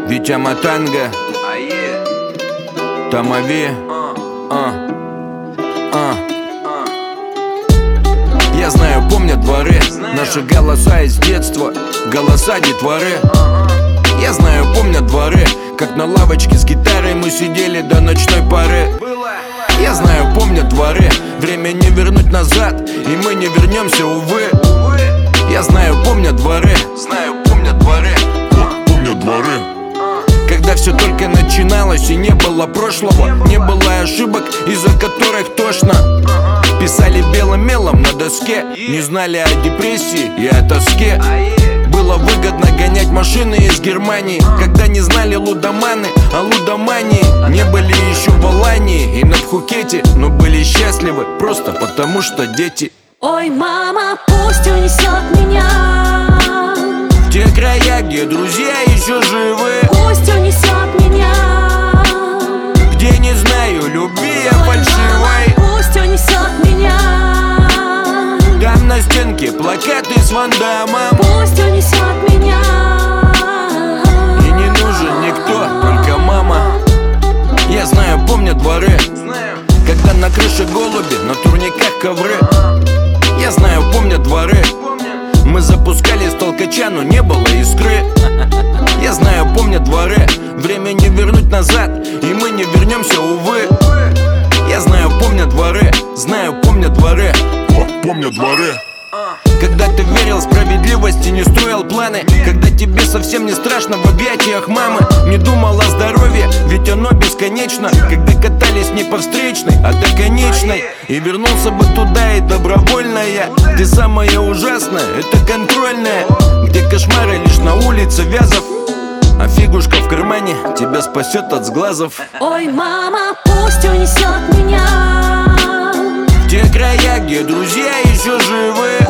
Витя Матанга, Тамави. Я знаю, помнят дворы наши голоса из детства, голоса детворы. Я знаю, помнят дворы, как на лавочке с гитарой мы сидели до ночной поры. Я знаю, помнят дворы, время не вернуть назад, и мы не вернемся, увы. Я знаю, помнят дворы, помнят дворы. Когда все только начиналось и не было прошлого, не было ошибок, из-за которых тошно. Писали белым мелом на доске, не знали о депрессии и о тоске. Было выгодно гонять машины из Германии, когда не знали лудоманы о лудомании. Не были еще в Алании и на Пхукете, но были счастливы просто потому что дети. Ой, мама, пусть унесет меня в те края, где друзья еще живы. Пусть унесет меня, где не знаю любви, я фальшивой. пусть унесет меня, там на стенке плакаты с Ван Дамом. пусть унесет меня. И не нужен никто, только мама. Я знаю, помнят дворы, когда на крыше голуби, на турниках ковры. Я знаю, помнят дворы, мы запускали с толкача, но не было искры. Я знаю, помнят дворы, время не вернуть назад, и мы не вернемся, увы. Я знаю, помнят дворы, знаю, помнят дворы. Помнят дворы. Когда ты верил в справедливость и не строил планы, когда тебе совсем не страшно в объятиях мамы, не думал о здоровье, ведь оно бесконечно. Когда катались не по встречной, а до конечной, и вернулся бы туда и добровольная, где самое ужасное — это контрольная, где кошмары лишь на улице Вязов, а фигушка в кармане тебя спасет от сглазов. Ой, мама, пусть унесет меня В те края, где друзья еще живы.